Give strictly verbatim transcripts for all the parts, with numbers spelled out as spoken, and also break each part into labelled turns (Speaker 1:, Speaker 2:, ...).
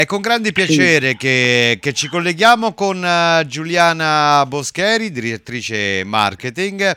Speaker 1: È con grande
Speaker 2: Sì.
Speaker 1: piacere che, che ci colleghiamo con eh, Giuliana Boscheri, direttrice marketing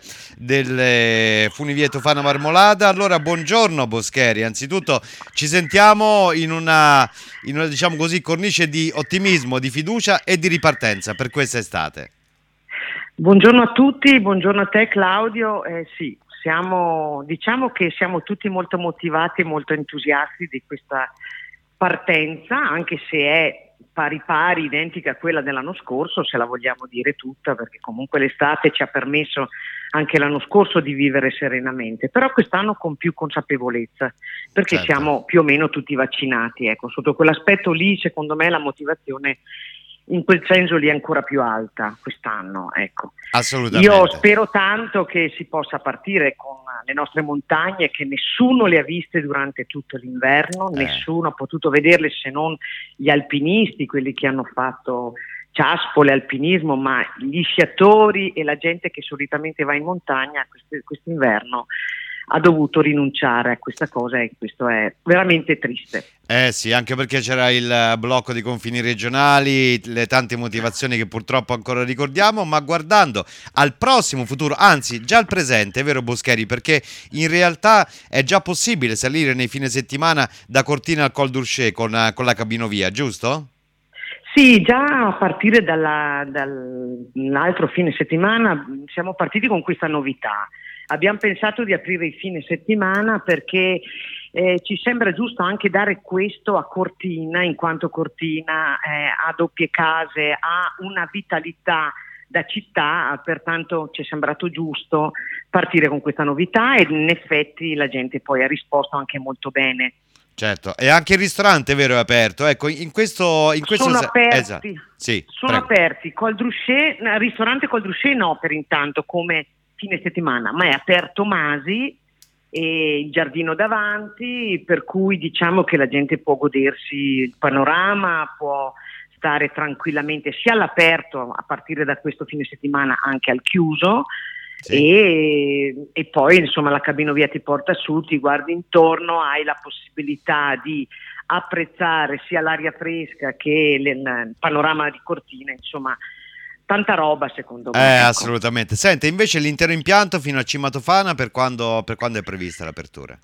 Speaker 1: del Funivie Tofana Marmolada. Allora, buongiorno Boscheri. Anzitutto ci sentiamo in una, in una, diciamo così, cornice di ottimismo, di fiducia e di ripartenza per quest'estate.
Speaker 2: Buongiorno a tutti, buongiorno a te Claudio. Eh, sì, siamo, diciamo che siamo tutti molto motivati e molto entusiasti di questa partenza, anche se è pari pari identica a quella dell'anno scorso, se la vogliamo dire tutta, perché comunque l'estate ci ha permesso anche l'anno scorso di vivere serenamente, però quest'anno con più consapevolezza, perché
Speaker 1: Certo,
Speaker 2: siamo più o meno tutti vaccinati. Ecco, sotto quell'aspetto lì, secondo me la motivazione in quel senso lì è ancora più alta quest'anno, ecco. Io
Speaker 1: assolutamente.
Speaker 2: spero tanto che si possa partire con le nostre montagne, che nessuno le ha viste durante tutto l'inverno,
Speaker 1: Eh.
Speaker 2: nessuno ha potuto vederle se non gli alpinisti, quelli che hanno fatto ciaspole, alpinismo, ma gli sciatori e la gente che solitamente va in montagna quest- quest'inverno ha dovuto rinunciare a questa cosa, e questo è veramente triste.
Speaker 1: Eh sì, anche perché c'era il blocco di confini regionali, le tante motivazioni che purtroppo ancora ricordiamo, ma guardando al prossimo futuro, anzi già al presente, è vero Boscheri, perché in realtà è già possibile salire nei fine settimana da Cortina al Col d'Urché con, eh, con la cabinovia, giusto?
Speaker 2: Sì, già a partire dalla- dall'altro fine settimana mh, siamo partiti con questa novità. Abbiamo pensato di aprire il fine settimana perché eh, ci sembra giusto anche dare questo a Cortina, in quanto Cortina eh, ha doppie case, ha una vitalità da città, pertanto ci è sembrato giusto partire con questa novità, e in effetti la gente poi ha risposto anche molto bene.
Speaker 1: Certo, e anche il ristorante, è vero, è aperto. Ecco, in questo, in questo
Speaker 2: Sono
Speaker 1: se- esatto.
Speaker 2: aperti,
Speaker 1: Sì,
Speaker 2: sono
Speaker 1: prego.
Speaker 2: aperti. Col Drusché, al ristorante Col Drusché no, per intanto, come fine settimana, ma è aperto Masi e il giardino davanti, per cui diciamo che la gente può godersi il panorama, può stare tranquillamente sia all'aperto a partire da questo fine settimana, anche al chiuso.
Speaker 1: Sì.
Speaker 2: E, e poi insomma la cabinovia ti porta su, ti guardi intorno, hai la possibilità di apprezzare sia l'aria fresca che le- il panorama di Cortina, insomma tanta roba secondo
Speaker 1: Eh,
Speaker 2: me, ecco.
Speaker 1: assolutamente. Sente, invece l'intero impianto fino a Cima Tofana per quando, per quando è prevista l'apertura?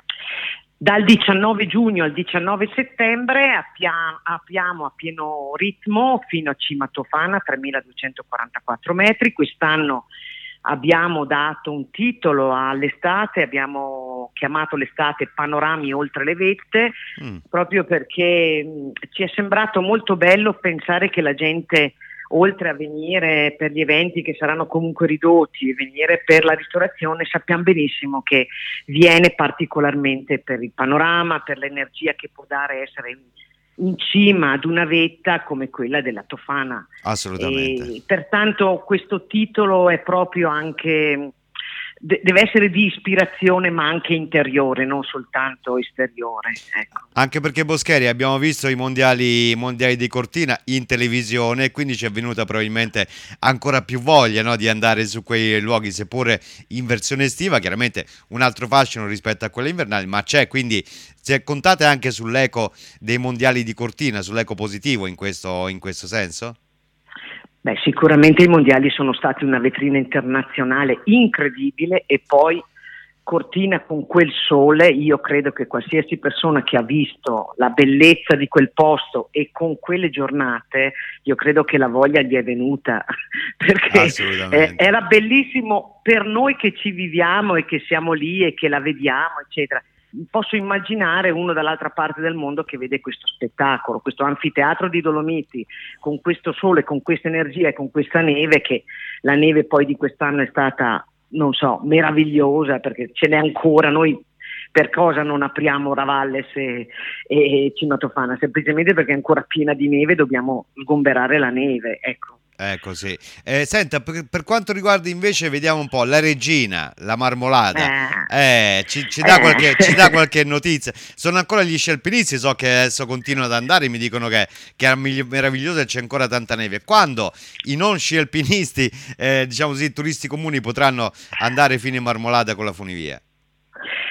Speaker 2: Dal diciannove giugno al diciannove settembre appia- apriamo a pieno ritmo fino a Cima Tofana, tremiladuecentoquarantaquattro metri. Quest'anno abbiamo dato un titolo all'estate, abbiamo chiamato l'estate Panorami oltre le vette,
Speaker 1: Mm.
Speaker 2: proprio perché mh, ci è sembrato molto bello pensare che la gente, oltre a venire per gli eventi che saranno comunque ridotti, venire per la ristorazione, sappiamo benissimo che viene particolarmente per il panorama, per l'energia che può dare essere in, in cima ad una vetta come quella della Tofana.
Speaker 1: Assolutamente.
Speaker 2: E pertanto questo titolo è proprio anche, de- deve essere di ispirazione ma anche interiore, non soltanto esteriore, ecco.
Speaker 1: Anche perché Boscheri abbiamo visto i mondiali, i mondiali di Cortina in televisione e quindi ci è venuta probabilmente ancora più voglia, no, di andare su quei luoghi, seppure in versione estiva, chiaramente un altro fascino rispetto a quella invernale, ma c'è, quindi se contate anche sull'eco dei mondiali di Cortina, sull'eco positivo in questo, in questo senso?
Speaker 2: Beh, sicuramente i mondiali sono stati una vetrina internazionale incredibile, e poi Cortina con quel sole, io credo che qualsiasi persona che ha visto la bellezza di quel posto e con quelle giornate, io credo che la voglia gli è venuta perché eh,
Speaker 1: Assolutamente.
Speaker 2: era bellissimo per noi che ci viviamo e che siamo lì e che la vediamo, eccetera. Posso immaginare uno dall'altra parte del mondo che vede questo spettacolo, questo anfiteatro di Dolomiti, con questo sole, con questa energia e con questa neve, che la neve poi di quest'anno è stata, non so, meravigliosa, perché ce n'è ancora. Noi per cosa non apriamo Ravalles e, e Cima Tofana? Semplicemente perché è ancora piena di neve, dobbiamo sgomberare la neve, ecco.
Speaker 1: Ecco sì. Eh, senta, per, per quanto riguarda invece, vediamo un po', la regina, la marmolada,
Speaker 2: Eh,
Speaker 1: eh, ci, ci dà qualche, ci dà
Speaker 2: eh.
Speaker 1: qualche notizia? Sono ancora gli sci alpinisti, so che adesso continuano ad andare, mi dicono che, che è migli- meraviglioso e c'è ancora tanta neve. Quando i non sci alpinisti, eh, diciamo così, turisti comuni potranno andare fino in marmolada con la funivia?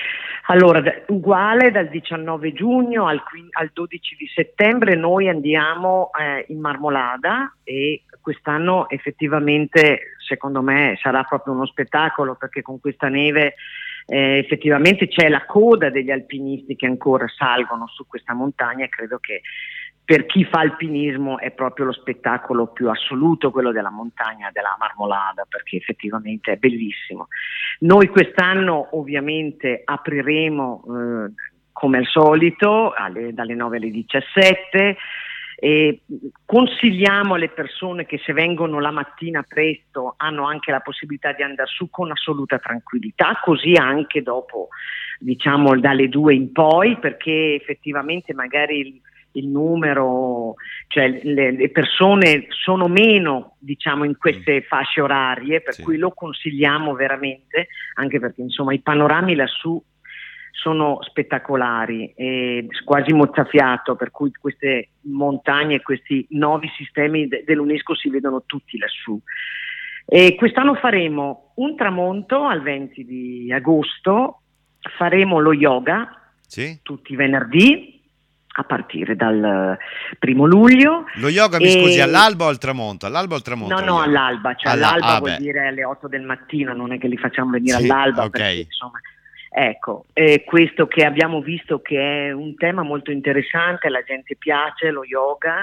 Speaker 2: Allora, da- uguale dal diciannove giugno al, quin- al dodici di settembre noi andiamo eh, in Marmolada, e quest'anno effettivamente secondo me sarà proprio uno spettacolo, perché con questa neve eh, effettivamente c'è la coda degli alpinisti che ancora salgono su questa montagna, e credo che per chi fa alpinismo è proprio lo spettacolo più assoluto, quello della montagna della Marmolada, perché effettivamente è bellissimo. Noi quest'anno ovviamente apriremo eh, come al solito alle- dalle nove alle diciassette, e consigliamo alle persone che se vengono la mattina presto hanno anche la possibilità di andare su con assoluta tranquillità, così anche dopo, diciamo dalle due in poi, perché effettivamente magari il, il numero, cioè le, le persone sono meno, diciamo, in queste fasce orarie, per
Speaker 1: Sì.
Speaker 2: cui lo consigliamo veramente, anche perché insomma i panorami lassù sono spettacolari e quasi mozzafiato, per cui queste montagne, questi nuovi sistemi de- dell'UNESCO si vedono tutti lassù. E quest'anno faremo un tramonto al venti di agosto, faremo lo yoga
Speaker 1: Sì?
Speaker 2: tutti i venerdì a partire dal primo luglio.
Speaker 1: Lo yoga, mi
Speaker 2: E-
Speaker 1: scusi, all'alba o al tramonto? All'alba o al tramonto?
Speaker 2: No,
Speaker 1: lo
Speaker 2: no,
Speaker 1: yoga?
Speaker 2: all'alba, cioè
Speaker 1: Alla-
Speaker 2: all'alba
Speaker 1: ah,
Speaker 2: vuol
Speaker 1: beh.
Speaker 2: dire alle otto del mattino, non è che li facciamo venire
Speaker 1: Sì,
Speaker 2: all'alba,
Speaker 1: ok.
Speaker 2: perché insomma, ecco, eh, questo che abbiamo visto che è un tema molto interessante, la gente piace lo yoga,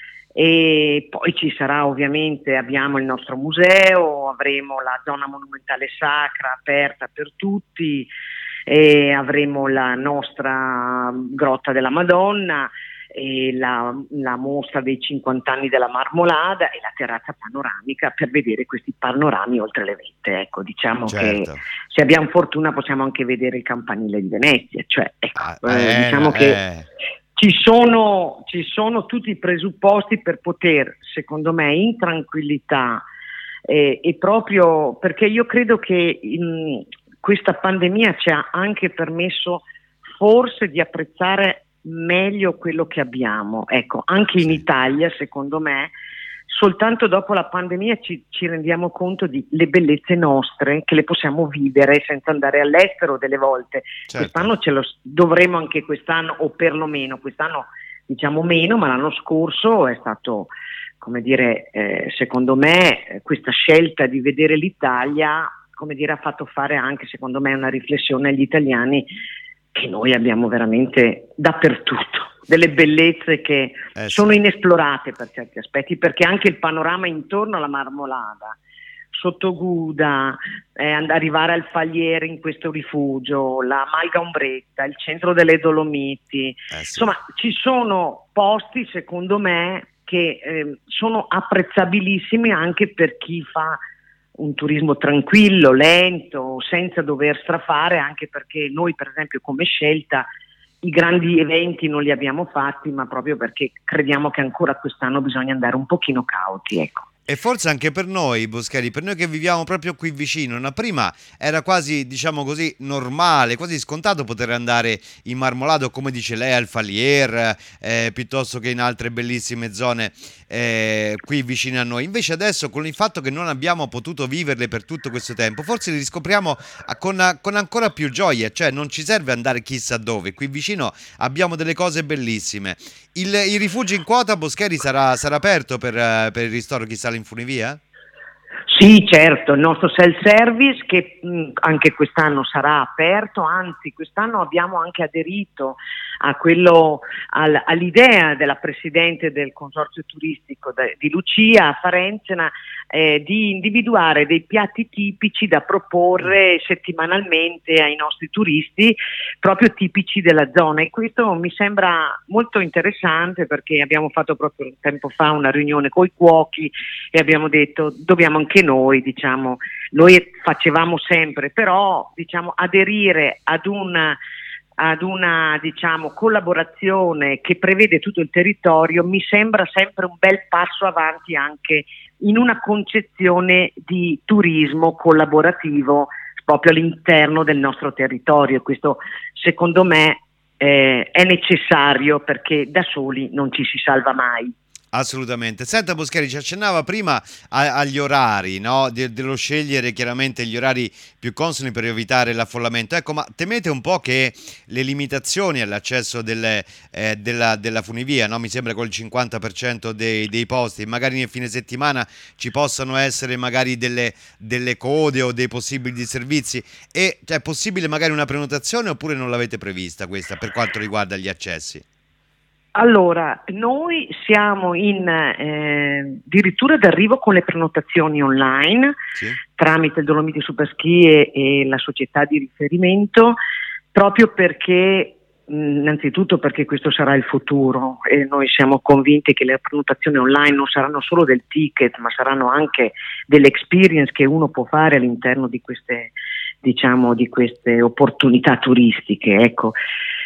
Speaker 2: e poi ci sarà ovviamente, abbiamo il nostro museo, avremo la zona monumentale sacra aperta per tutti, e avremo la nostra grotta della Madonna, e la, la mostra dei cinquanta anni della Marmolada e la terrazza panoramica per vedere questi panorami oltre le vette. Ecco, diciamo
Speaker 1: Certo.
Speaker 2: che se abbiamo fortuna possiamo anche vedere il campanile di Venezia, cioè, ecco,
Speaker 1: Ah,
Speaker 2: eh,
Speaker 1: eh,
Speaker 2: diciamo
Speaker 1: no,
Speaker 2: che
Speaker 1: eh.
Speaker 2: ci sono, ci sono tutti i presupposti per poter, secondo me, in tranquillità, eh, e proprio perché io credo che in questa pandemia ci ha anche permesso forse di apprezzare meglio quello che abbiamo. Ecco, anche in
Speaker 1: Sì.
Speaker 2: Italia, secondo me, soltanto dopo la pandemia ci, ci rendiamo conto di le bellezze nostre, che le possiamo vivere senza andare all'estero delle volte.
Speaker 1: Certo.
Speaker 2: Quest'anno ce lo s- dovremo anche quest'anno, o perlomeno quest'anno diciamo meno, ma l'anno scorso è stato, come dire, eh, secondo me eh, questa scelta di vedere l'Italia, come dire, ha fatto fare anche, secondo me, una riflessione agli italiani, che noi abbiamo veramente dappertutto delle bellezze che
Speaker 1: Eh,
Speaker 2: sono
Speaker 1: sì.
Speaker 2: inesplorate per certi aspetti, perché anche il panorama intorno alla Marmolada, sotto Guda, eh, and- arrivare al Faliere in questo rifugio, la Malga Ombretta, il centro delle Dolomiti,
Speaker 1: Eh, sì.
Speaker 2: insomma ci sono posti secondo me che eh, sono apprezzabilissimi anche per chi fa un turismo tranquillo, lento, senza dover strafare, anche perché noi per esempio come scelta i grandi eventi non li abbiamo fatti, ma proprio perché crediamo che ancora quest'anno bisogna andare un pochino cauti, ecco.
Speaker 1: E forse anche per noi, Boscheri, per noi che viviamo proprio qui vicino, no? Prima era quasi, diciamo così, normale, quasi scontato poter andare in Marmolado, come dice lei, al Falier, eh, piuttosto che in altre bellissime zone eh, qui vicine a noi. Invece adesso, con il fatto che non abbiamo potuto viverle per tutto questo tempo, forse li riscopriamo a- con, con ancora più gioia, cioè non ci serve andare chissà dove, qui vicino abbiamo delle cose bellissime. Il, il rifugio in quota, Boscheri, sarà, sarà aperto per, eh, per il ristoro chi sale in funivia?
Speaker 2: Sì, certo, il nostro self-service che mh, anche quest'anno sarà aperto, anzi quest'anno abbiamo anche aderito a quello, al- all'idea della Presidente del Consorzio Turistico de- di Lucia Farenzena, eh, di individuare dei piatti tipici da proporre settimanalmente ai nostri turisti, proprio tipici della zona, e questo mi sembra molto interessante, perché abbiamo fatto proprio tempo fa una riunione coi cuochi e abbiamo detto dobbiamo anche noi, diciamo, noi facevamo sempre, però diciamo aderire ad una ad una diciamo collaborazione che prevede tutto il territorio mi sembra sempre un bel passo avanti anche in una concezione di turismo collaborativo proprio all'interno del nostro territorio, e questo secondo me eh, è necessario, perché da soli non ci si salva mai.
Speaker 1: Assolutamente. Senta Boscheri, ci accennava prima a- agli orari, no? De- dello scegliere chiaramente gli orari più consoni per evitare l'affollamento. Ecco, ma temete un po' che le limitazioni all'accesso delle, eh, della, della funivia, no? Mi sembra col cinquanta per cento dei, dei posti, magari nel fine settimana ci possano essere magari delle, delle code o dei possibili disservizi. E cioè, è possibile magari una prenotazione oppure non l'avete prevista questa per quanto riguarda gli accessi?
Speaker 2: Allora, noi siamo in eh, addirittura d'arrivo con le prenotazioni online
Speaker 1: Sì?
Speaker 2: tramite il Dolomiti Superski e, e la società di riferimento, proprio perché, mh, innanzitutto perché questo sarà il futuro e noi siamo convinti che le prenotazioni online non saranno solo del ticket, ma saranno anche delle experience che uno può fare all'interno di queste, diciamo, di queste opportunità turistiche, ecco.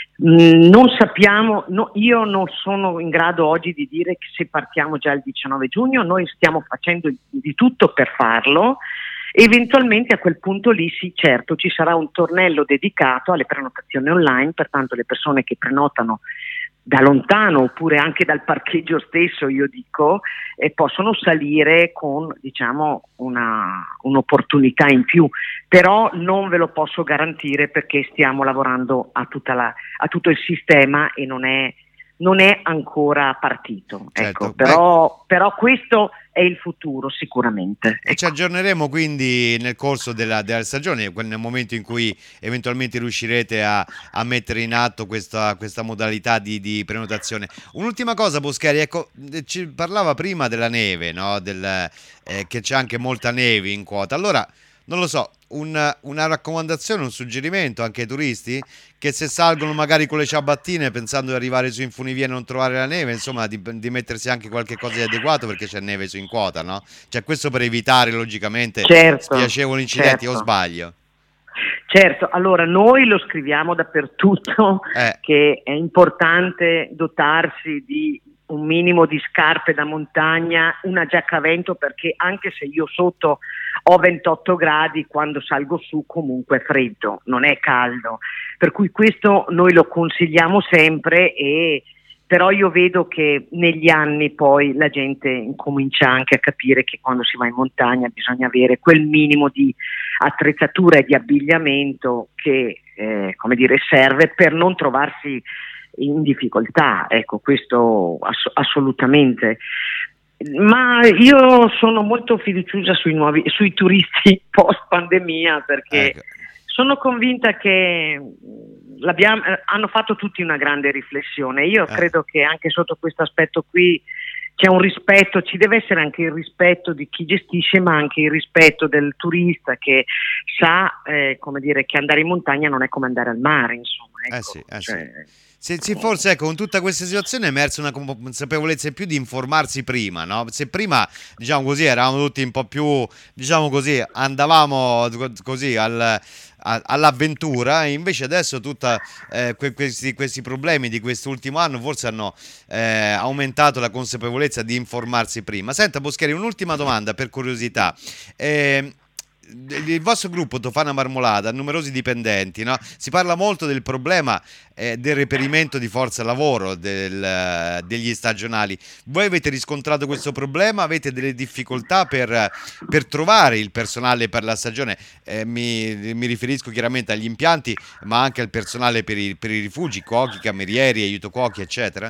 Speaker 2: Non sappiamo, no, io non sono in grado oggi di dire che se partiamo già il diciannove giugno, noi stiamo facendo di tutto per farlo. Eventualmente a quel punto lì sì, certo, ci sarà un tornello dedicato alle prenotazioni online, pertanto le persone che prenotano da lontano oppure anche dal parcheggio stesso, io dico, eh, possono salire con, diciamo, una, un'opportunità in più, però non ve lo posso garantire perché stiamo lavorando a, tutta la, a tutto il sistema e non è, non è ancora partito.
Speaker 1: Certo.
Speaker 2: Ecco, però, però questo è il futuro sicuramente.
Speaker 1: E ci aggiorneremo quindi nel corso della, della stagione, nel momento in cui eventualmente riuscirete a, a mettere in atto questa, questa modalità di, di prenotazione. Un'ultima cosa, Boscheri, ecco, ci parlava prima della neve, no? Del, eh, che c'è anche molta neve in quota. Allora, non lo so, un- una raccomandazione, un suggerimento anche ai turisti che se salgono magari con le ciabattine pensando di arrivare su in funivia e non trovare la neve, insomma, di, di mettersi anche qualche cosa di adeguato perché c'è neve su in quota, no? Cioè questo per evitare logicamente
Speaker 2: Certo,
Speaker 1: spiacevoli incidenti, o
Speaker 2: certo.
Speaker 1: sbaglio?
Speaker 2: Certo, allora noi lo scriviamo dappertutto
Speaker 1: Eh,
Speaker 2: che è importante dotarsi di un minimo di scarpe da montagna, una giacca a vento, perché anche se io sotto ho ventotto gradi, quando salgo su comunque è freddo, non è caldo, per cui questo noi lo consigliamo sempre, e però io vedo che negli anni poi la gente incomincia anche a capire che quando si va in montagna bisogna avere quel minimo di attrezzatura e di abbigliamento che eh, come dire, serve per non trovarsi in difficoltà, ecco, questo ass- assolutamente. Ma io sono molto fiduciosa sui nuovi, sui turisti post pandemia, perché
Speaker 1: ecco.
Speaker 2: sono convinta che l'abbiamo, eh, hanno fatto tutti una grande riflessione. Io
Speaker 1: Eh.
Speaker 2: credo che anche sotto questo aspetto qui c'è un rispetto, ci deve essere anche il rispetto di chi gestisce, ma anche il rispetto del turista che sa, eh, come dire, che andare in montagna non è come andare al mare, insomma. Ecco.
Speaker 1: Eh sì, eh sì.
Speaker 2: Cioè,
Speaker 1: Sì, sì, forse ecco, con tutta questa situazione è emersa una consapevolezza in più di informarsi prima, no? Se prima, diciamo così, eravamo tutti un po' più, diciamo così, andavamo co- così al, a- all'avventura, e invece adesso tutti questi, questi problemi di quest'ultimo anno forse hanno eh, aumentato la consapevolezza di informarsi prima. Senta Boscheri, un'ultima domanda per curiosità. Eh, il vostro gruppo Tofana Marmolada ha numerosi dipendenti, no? Si parla molto del problema eh, del reperimento di forza lavoro del, eh, degli stagionali. Voi avete riscontrato questo problema? Avete delle difficoltà per, per trovare il personale per la stagione? Eh, mi, mi riferisco chiaramente agli impianti, ma anche al personale per i, per i rifugi, cuochi, camerieri, aiuto cuochi, eccetera?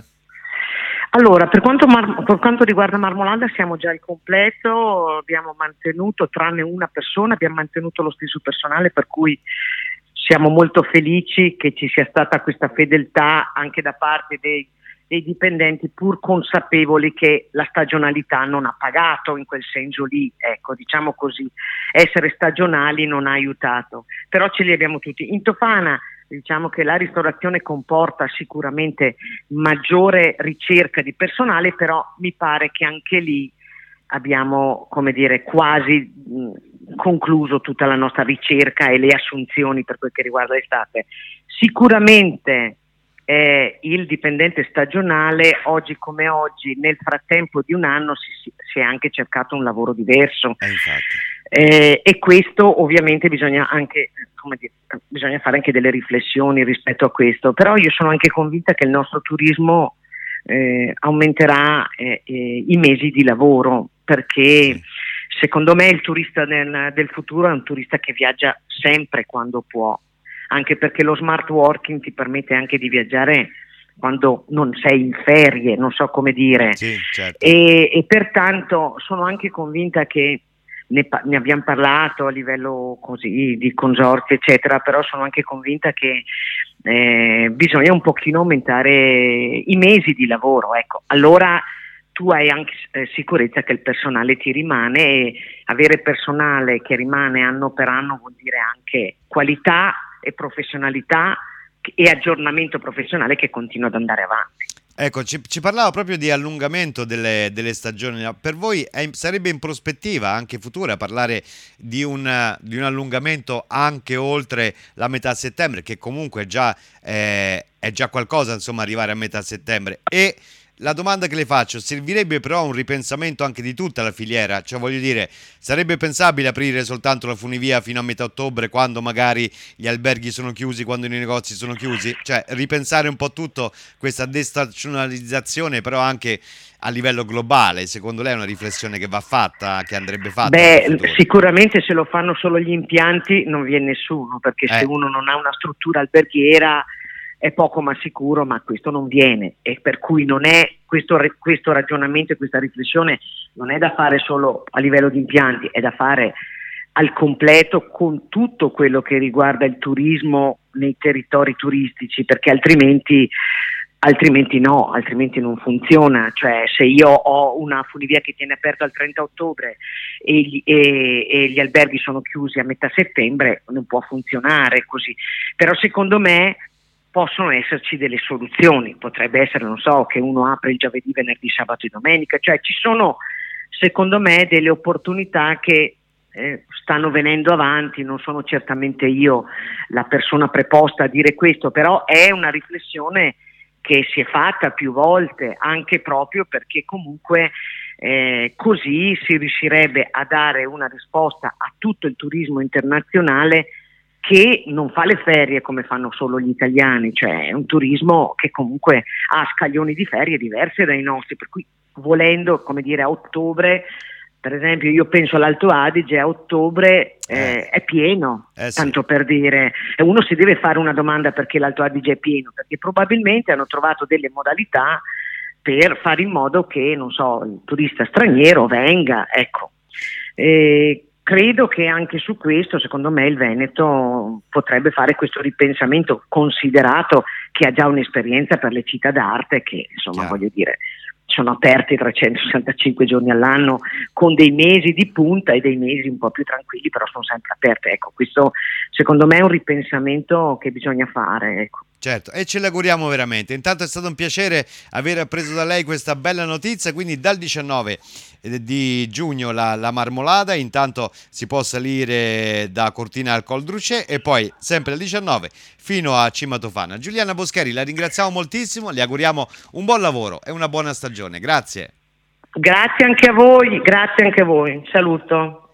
Speaker 2: allora, per quanto, mar- per quanto riguarda Marmolada siamo già al completo, abbiamo mantenuto, tranne una persona, abbiamo mantenuto lo stesso personale, per cui siamo molto felici che ci sia stata questa fedeltà anche da parte dei, dei dipendenti, pur consapevoli che la stagionalità non ha pagato in quel senso lì, ecco, diciamo così, essere stagionali non ha aiutato, però ce li abbiamo tutti. In Tofana diciamo che la ristorazione comporta sicuramente maggiore ricerca di personale, però mi pare che anche lì abbiamo, come dire, quasi mh, concluso tutta la nostra ricerca e le assunzioni per quel che riguarda l'estate. Sicuramente eh, il dipendente stagionale, oggi come oggi, nel frattempo di un anno si, si, si è anche cercato un lavoro diverso.
Speaker 1: Eh, infatti.
Speaker 2: Eh, e questo ovviamente bisogna anche, come dire, bisogna fare anche delle riflessioni rispetto a questo, però io sono anche convinta che il nostro turismo eh, aumenterà eh, eh, i mesi di lavoro, perché
Speaker 1: Sì.
Speaker 2: secondo me il turista del, del futuro è un turista che viaggia sempre quando può, anche perché lo smart working ti permette anche di viaggiare quando non sei in ferie, non so come dire,
Speaker 1: Sì, certo.
Speaker 2: e, e pertanto sono anche convinta che ne, pa- ne abbiamo parlato a livello così di consorzi eccetera, però sono anche convinta che eh, bisogna un pochino aumentare i mesi di lavoro, ecco, allora tu hai anche eh, sicurezza che il personale ti rimane, e avere personale che rimane anno per anno vuol dire anche qualità e professionalità e aggiornamento professionale che continua ad andare avanti.
Speaker 1: Ecco, ci, ci parlava proprio di allungamento delle, delle stagioni. No? Per voi è- sarebbe in prospettiva anche futura parlare di un, di un allungamento anche oltre la metà settembre, che comunque è già, eh, è già qualcosa, insomma, arrivare a metà settembre. E la domanda che le faccio, servirebbe però un ripensamento anche di tutta la filiera? Cioè, voglio dire, sarebbe pensabile aprire soltanto la funivia fino a metà ottobre, quando magari gli alberghi sono chiusi, quando i negozi sono chiusi? Cioè, ripensare un po' tutto, questa destazionalizzazione, però anche a livello globale. Secondo lei è una riflessione che va fatta, che andrebbe fatta nel
Speaker 2: Beh,
Speaker 1: futuro?
Speaker 2: sicuramente se lo fanno solo gli impianti non viene nessuno, perché se
Speaker 1: Eh,
Speaker 2: uno non ha una struttura alberghiera è poco ma sicuro, ma questo non viene, e per cui non è questo, questo ragionamento e questa riflessione non è da fare solo a livello di impianti, è da fare al completo con tutto quello che riguarda il turismo nei territori turistici, perché altrimenti altrimenti no, altrimenti non funziona. Cioè, se io ho una funivia che tiene aperto al trenta ottobre e gli, e, e gli alberghi sono chiusi a metà settembre, non può funzionare così. Però secondo me possono esserci delle soluzioni, potrebbe essere, non so, che uno apre il giovedì, venerdì, sabato e domenica, cioè ci sono secondo me delle opportunità che eh, stanno venendo avanti. Non sono certamente io la persona preposta a dire questo, però è una riflessione che si è fatta più volte, anche proprio perché comunque eh, così si riuscirebbe a dare una risposta a tutto il turismo internazionale, che non fa le ferie come fanno solo gli italiani, cioè è un turismo che comunque ha scaglioni di ferie diverse dai nostri, per cui volendo, come dire, a ottobre, per esempio io penso all'Alto Adige, a ottobre eh,
Speaker 1: eh,
Speaker 2: è pieno,
Speaker 1: eh sì.
Speaker 2: tanto per dire, e uno si deve fare una domanda perché l'Alto Adige è pieno, perché probabilmente hanno trovato delle modalità per fare in modo che, non so, il turista straniero venga, ecco. Eh, Credo che anche su questo, secondo me, il Veneto potrebbe fare questo ripensamento, considerato che ha già un'esperienza per le città d'arte che, insomma,
Speaker 1: Chiaro.
Speaker 2: voglio dire, sono aperti trecentosessantacinque giorni all'anno, con dei mesi di punta e dei mesi un po' più tranquilli, però sono sempre aperte. Ecco, questo secondo me è un ripensamento che bisogna fare, ecco.
Speaker 1: Certo, e ce l'auguriamo veramente. Intanto è stato un piacere aver appreso da lei questa bella notizia, quindi dal diciannove di giugno la, la Marmolada, intanto si può salire da Cortina al Col Drucè e poi sempre il diciannove fino a Cima Tofana. Giuliana Boscheri, la ringraziamo moltissimo, le auguriamo un buon lavoro e una buona stagione. Grazie.
Speaker 2: Grazie anche a voi, grazie anche a voi. Saluto.